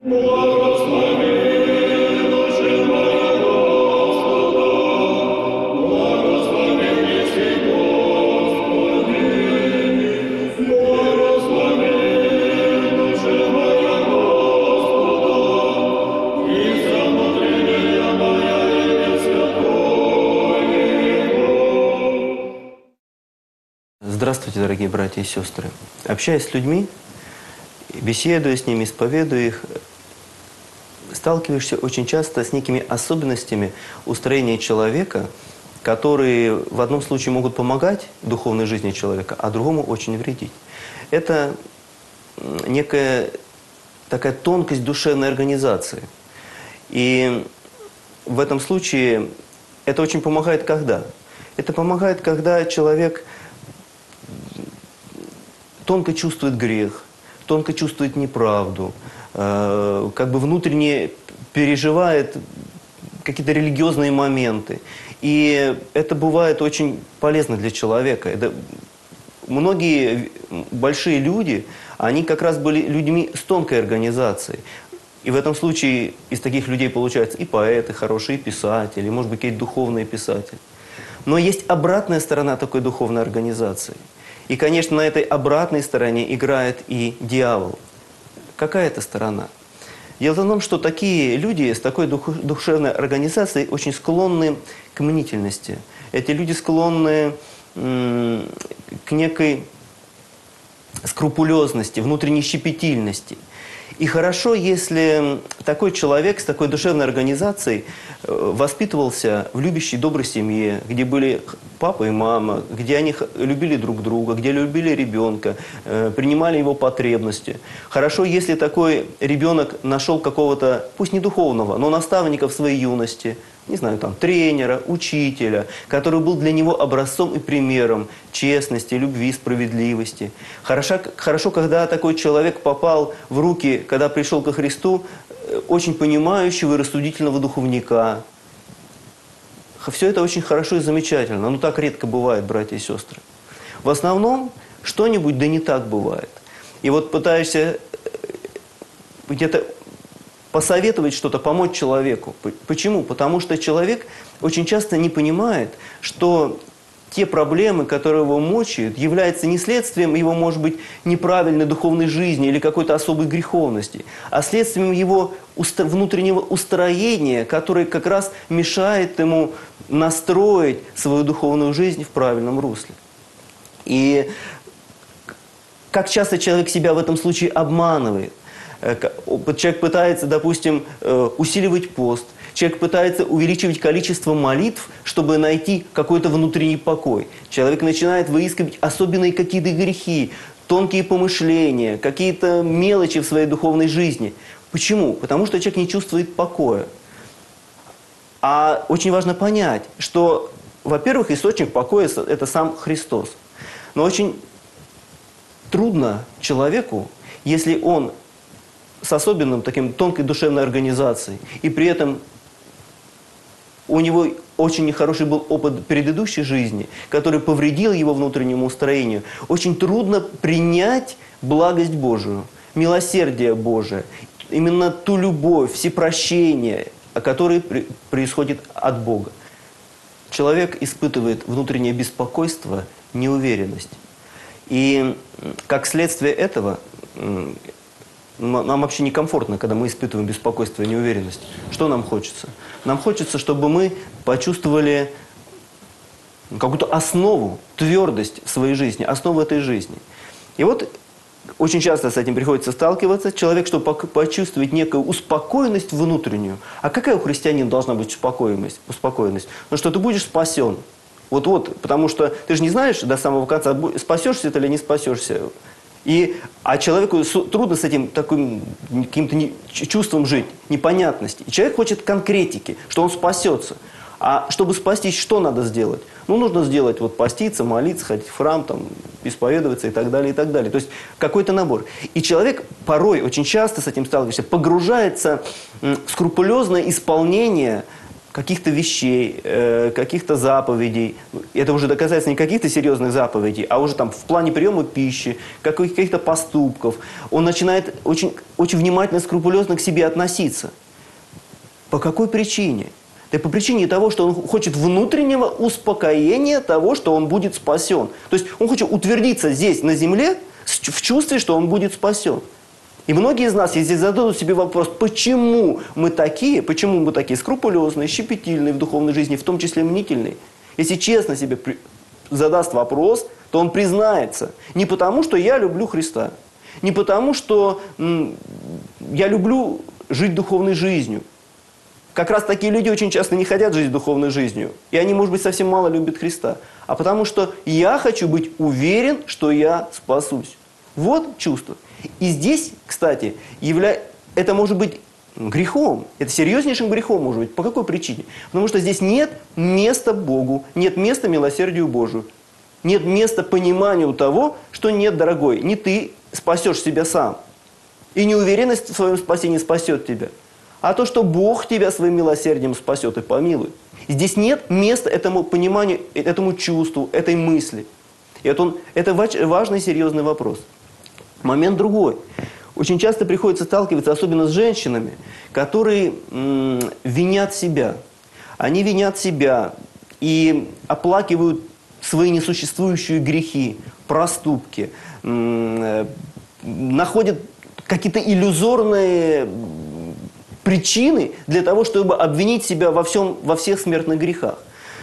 Здравствуйте, дорогие братья и сестры. Общаясь с людьми, беседуя с ними, исповедуя их, сталкиваешься очень часто с некими особенностями устроения человека, которые в одном случае могут помогать духовной жизни человека, а другому очень вредить. Это некая такая тонкость душевной организации. И в этом случае это очень помогает когда? Это помогает, когда человек тонко чувствует грех, тонко чувствует неправду, как бы внутренне переживает какие-то религиозные моменты. И это бывает очень полезно для человека. Многие большие люди, они как раз были людьми с тонкой организацией. И в этом случае из таких людей получаются и поэты хорошие, и писатели, может быть, какие-то духовные писатели. Но есть обратная сторона такой духовной организации. И, конечно, на этой обратной стороне играет и дьявол. Какая это сторона? Дело в том, что такие люди с такой душевной организацией очень склонны к мнительности. Эти люди склонны к некой скрупулезности, внутренней щепетильности. И хорошо, если такой человек с такой душевной организацией воспитывался в любящей, доброй семье, где были папа и мама, где они любили друг друга, где любили ребенка, принимали его потребности. Хорошо, если такой ребенок нашел какого-то, пусть не духовного, но наставника в своей юности, не знаю, там, тренера, учителя, который был для него образцом и примером честности, любви, справедливости. Хорошо, когда такой человек попал в руки, когда пришел ко Христу, очень понимающего и рассудительного духовника. Все это очень хорошо и замечательно, но так редко бывает, братья и сестры. В основном что-нибудь да не так бывает. И вот пытаешься где-то посоветовать что-то, помочь человеку. Почему? Потому что человек очень часто не понимает, что те проблемы, которые его мучают, являются не следствием его, может быть, неправильной духовной жизни или какой-то особой греховности, а следствием его внутреннего устроения, которое как раз мешает ему настроить свою духовную жизнь в правильном русле. И как часто человек себя в этом случае обманывает. Человек пытается, допустим, усиливать пост. Человек пытается увеличивать количество молитв, чтобы найти какой-то внутренний покой. Человек начинает выискивать особенные какие-то грехи, тонкие помышления, какие-то мелочи в своей духовной жизни. Почему? Потому что человек не чувствует покоя. А очень важно понять, что, во-первых, источник покоя – это сам Христос. Но очень трудно человеку, если он с особенным таким тонкой душевной организацией, и при этом у него очень нехороший был опыт предыдущей жизни, который повредил его внутреннему устроению, очень трудно принять благость Божию, милосердие Божие, именно ту любовь, всепрощение, которое происходит от Бога. Человек испытывает внутреннее беспокойство, неуверенность. И как следствие этого нам вообще некомфортно, когда мы испытываем беспокойство и неуверенность. Что нам хочется? Нам хочется, чтобы мы почувствовали какую-то основу, твердость в своей жизни, основу этой жизни. И вот очень часто с этим приходится сталкиваться. Человек, чтобы почувствовать некую успокоенность внутреннюю. А какая у христианина должна быть успокоенность? Ну, что ты будешь спасен. Вот, потому что ты же не знаешь до самого конца, спасешься ты или не спасешься. А человеку трудно с этим таким каким-то чувством жить, непонятности. И человек хочет конкретики, что он спасется. А чтобы спастись, что надо сделать? Ну, нужно сделать, поститься, молиться, ходить в храм, исповедоваться и так далее, и так далее. То есть какой-то набор. И человек порой, очень часто с этим сталкиваешься, погружается в скрупулезное исполнение каких-то вещей, каких-то заповедей. Это уже касается не каких-то серьезных заповедей, а уже там в плане приема пищи, каких-то поступков. Он начинает очень, очень внимательно, скрупулезно к себе относиться. По какой причине? Да по причине того, что он хочет внутреннего успокоения того, что он будет спасен. То есть он хочет утвердиться здесь, на земле, в чувстве, что он будет спасен. И многие из нас, если зададут себе вопрос, почему мы такие скрупулезные, щепетильные в духовной жизни, в том числе мнительные, если честно себе задаст вопрос, то он признается. Не потому, что я люблю Христа, не потому, что я люблю жить духовной жизнью. Как раз такие люди очень часто не хотят жить духовной жизнью. И они, может быть, совсем мало любят Христа. А потому что я хочу быть уверен, что я спасусь. Вот чувство. И здесь, кстати, это может быть грехом. Это серьезнейшим грехом может быть. По какой причине? Потому что здесь нет места Богу, нет места милосердию Божию. Нет места пониманию того, что нет, дорогой, не ты спасешь себя сам. И неуверенность в своем спасении спасет тебя. А то, что Бог тебя своим милосердием спасет и помилует. Здесь нет места этому пониманию, этому чувству, этой мысли. И это важный и серьезный вопрос. Момент другой. Очень часто приходится сталкиваться, особенно с женщинами, которые винят себя. Они винят себя и оплакивают свои несуществующие грехи, проступки, находят какие-то иллюзорные причины для того, чтобы обвинить себя во всех смертных грехах.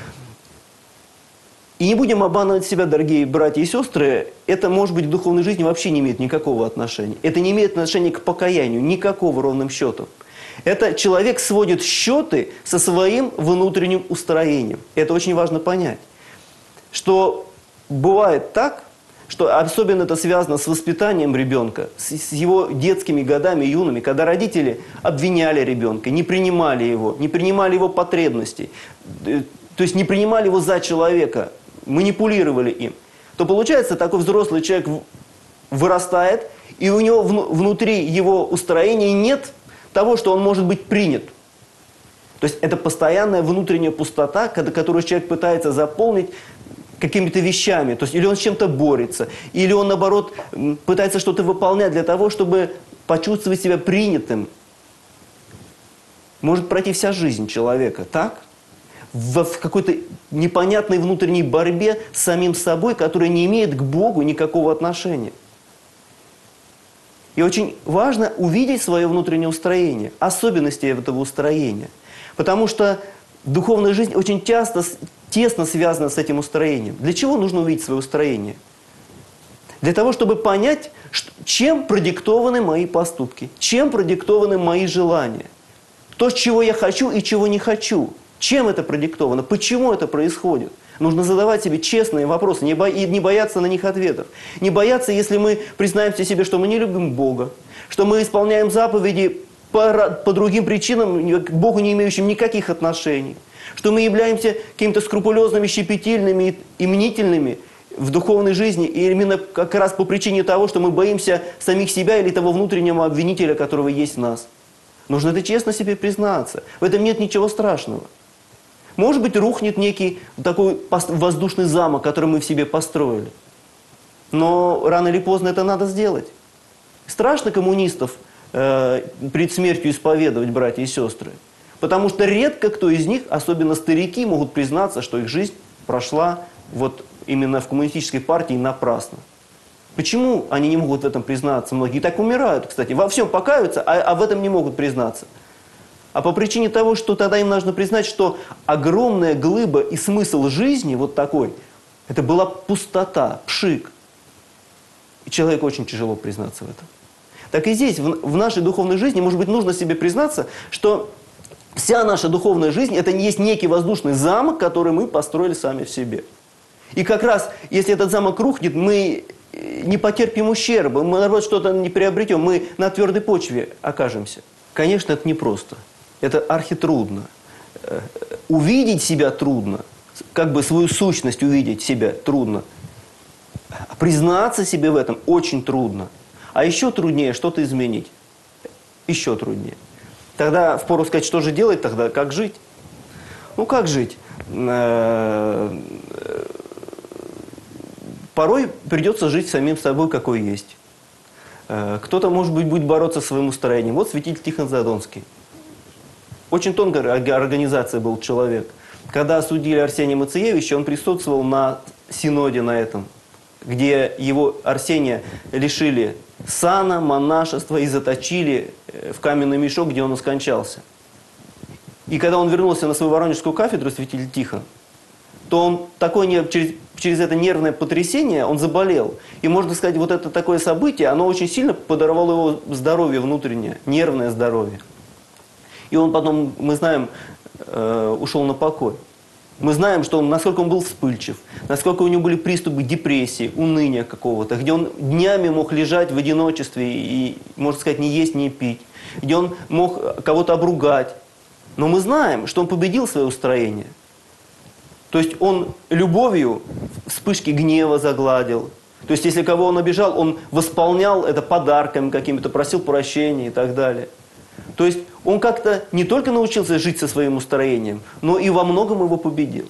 И не будем обманывать себя, дорогие братья и сестры, это, может быть, в духовной жизни вообще не имеет никакого отношения. Это не имеет отношения к покаянию, никакого ровным счетом. Это человек сводит счеты со своим внутренним устроением. Это очень важно понять. Что бывает так, что особенно это связано с воспитанием ребенка, с его детскими годами, юными, когда родители обвиняли ребенка, не принимали его потребностей, то есть не принимали его за человека, манипулировали им, то получается, такой взрослый человек вырастает, и у него внутри его устроения нет того, что он может быть принят. То есть это постоянная внутренняя пустота, которую человек пытается заполнить какими-то вещами. То есть или он с чем-то борется, или он, наоборот, пытается что-то выполнять для того, чтобы почувствовать себя принятым. Может пройти вся жизнь человека, так? В какой-то непонятной внутренней борьбе с самим собой, которая не имеет к Богу никакого отношения. И очень важно увидеть свое внутреннее устроение, особенности этого устроения. Потому что духовная жизнь очень часто тесно связана с этим устроением. Для чего нужно увидеть свое устроение? Для того, чтобы понять, чем продиктованы мои поступки, чем продиктованы мои желания. То, чего я хочу и чего не хочу. Чем это продиктовано? Почему это происходит? Нужно задавать себе честные вопросы, и не бояться на них ответов. Не бояться, если мы признаемся себе, что мы не любим Бога, что мы исполняем заповеди по другим причинам, к Богу не имеющим никаких отношений, что мы являемся какими-то скрупулезными, щепетильными и мнительными в духовной жизни, и именно как раз по причине того, что мы боимся самих себя или того внутреннего обвинителя, которого есть в нас. Нужно это честно себе признаться. В этом нет ничего страшного. Может быть, рухнет некий такой воздушный замок, который мы в себе построили. Но рано или поздно это надо сделать. Страшно коммунистов перед смертью исповедовать, братья и сестры. Потому что редко кто из них, особенно старики, могут признаться, что их жизнь прошла вот именно в коммунистической партии напрасно. Почему они не могут в этом признаться? Многие так умирают, кстати. Во всем покаются, а в этом не могут признаться. А по причине того, что тогда им нужно признать, что огромная глыба и смысл жизни вот такой, это была пустота, пшик. И человеку очень тяжело признаться в этом. Так и здесь, в нашей духовной жизни, может быть, нужно себе признаться, что вся наша духовная жизнь – это есть некий воздушный замок, который мы построили сами в себе. И как раз, если этот замок рухнет, мы не потерпим ущерба, мы, наоборот, что-то не приобретем, мы на твердой почве окажемся. Конечно, это непросто. Это архитрудно. Увидеть себя трудно. Как бы свою сущность увидеть себя трудно. Признаться себе в этом очень трудно. А еще труднее что-то изменить. Еще труднее. Тогда впору сказать, что же делать тогда, как жить. ну как жить? Порой придется жить самим собой, какой есть. Кто-то, может быть, будет бороться со своим устроением. Вот святитель Тихон Задонский. Очень тонкая организация был человек. Когда осудили Арсения Мациевича, он присутствовал на синоде на этом, где его Арсения лишили сана, монашества и заточили в каменный мешок, где он и скончался. И когда он вернулся на свою воронежскую кафедру, святитель Тихон, то он через это нервное потрясение он заболел. И можно сказать, вот это такое событие, оно очень сильно подорвало его здоровье внутреннее, нервное здоровье. И он потом, мы знаем, ушел на покой. Мы знаем, что насколько он был вспыльчив, насколько у него были приступы депрессии, уныния какого-то, где он днями мог лежать в одиночестве и, можно сказать, не есть, не пить, где он мог кого-то обругать. Но мы знаем, что он победил свое устроение. То есть он любовью вспышки гнева загладил. То есть если кого он обижал, он восполнял это подарками какими-то, просил прощения и так далее. То есть он как-то не только научился жить со своим устроением, но и во многом его победил.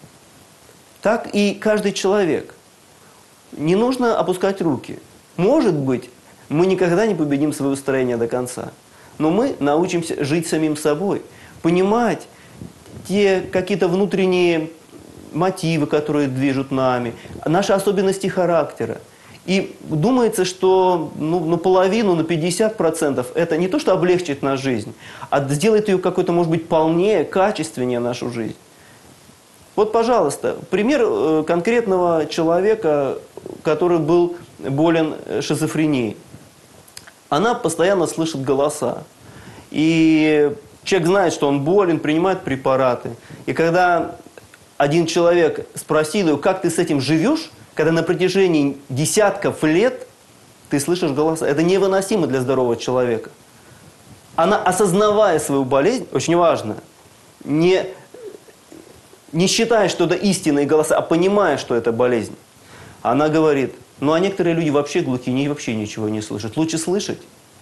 Так и каждый человек. Не нужно опускать руки. Может быть, мы никогда не победим свое устроение до конца, но мы научимся жить самим собой, понимать те какие-то внутренние мотивы, которые движут нами, наши особенности характера. И думается, что на половину, на 50% это не то, что облегчит нашу жизнь, а сделает ее какой-то, может быть, полнее, качественнее нашу жизнь. Вот, пожалуйста, пример конкретного человека, который был болен шизофренией. Она постоянно слышит голоса. И человек знает, что он болен, принимает препараты. И когда один человек спросил ее, как ты с этим живешь, когда на протяжении десятков лет ты слышишь голоса, это невыносимо для здорового человека. Она, осознавая свою болезнь, очень важно, не считая, что это истинные голоса, а понимая, что это болезнь, она говорит, ну а некоторые люди вообще глухие, они вообще ничего не слышат. Лучше слышать,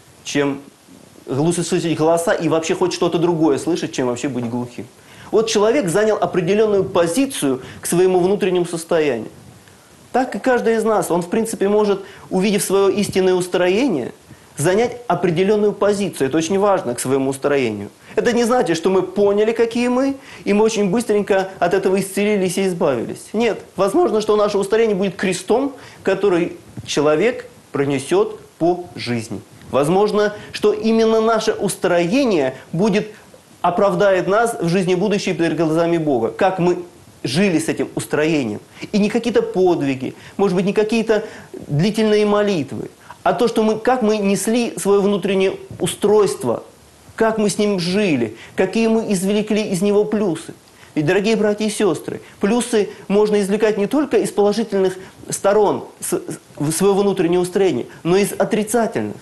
лучше слышать голоса и вообще хоть что-то другое слышать, чем вообще быть глухим. Вот человек занял определенную позицию к своему внутреннему состоянию. Так и каждый из нас, он в принципе может, увидев свое истинное устроение, занять определенную позицию. Это очень важно к своему устроению. Это не значит, что мы поняли, какие мы, и мы очень быстренько от этого исцелились и избавились. Нет. Возможно, что наше устроение будет крестом, который человек пронесет по жизни. Возможно, что именно наше устроение оправдает нас в жизни будущей перед глазами Бога. Как мы жили с этим устроением. И не какие-то подвиги, может быть, не какие-то длительные молитвы, а то, что как мы несли свое внутреннее устройство, как мы с ним жили, какие мы извлекли из него плюсы. Ведь, дорогие братья и сестры, плюсы можно извлекать не только из положительных сторон своего внутреннего устроения, но и из отрицательных.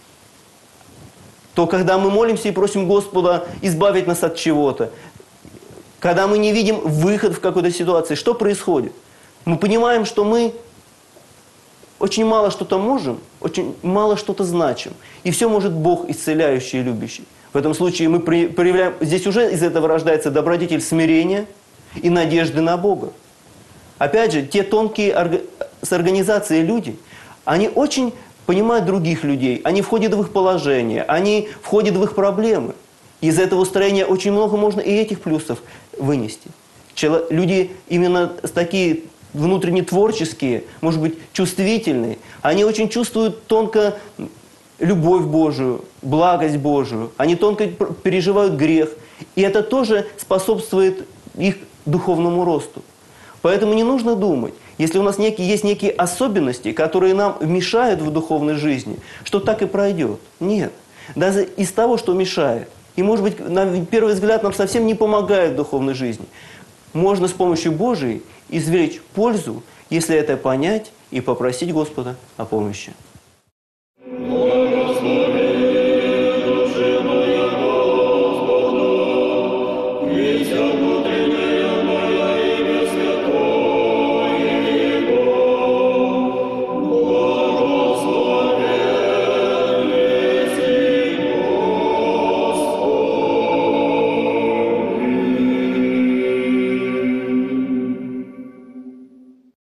То, когда мы молимся и просим Господа избавить нас от чего-то, когда мы не видим выход в какой-то ситуации, что происходит? Мы понимаем, что мы очень мало что-то можем, очень мало что-то значим. И все может Бог исцеляющий и любящий. В этом случае мы проявляем, здесь уже из этого рождается добродетель смирения и надежды на Бога. Опять же, те тонкие с организацией люди, они очень понимают других людей, они входят в их положение, они входят в их проблемы. Из этого устроения очень много можно и этих плюсов вынести. Люди именно такие внутренне творческие, может быть, чувствительные, они очень чувствуют тонко любовь Божию, благость Божию, они тонко переживают грех, и это тоже способствует их духовному росту. Поэтому не нужно думать, если у нас есть некие особенности, которые нам мешают в духовной жизни, что так и пройдет. Нет. Даже из того, что мешает, и, может быть, на первый взгляд нам совсем не помогает в духовной жизни, можно с помощью Божией извлечь пользу, если это понять и попросить Господа о помощи.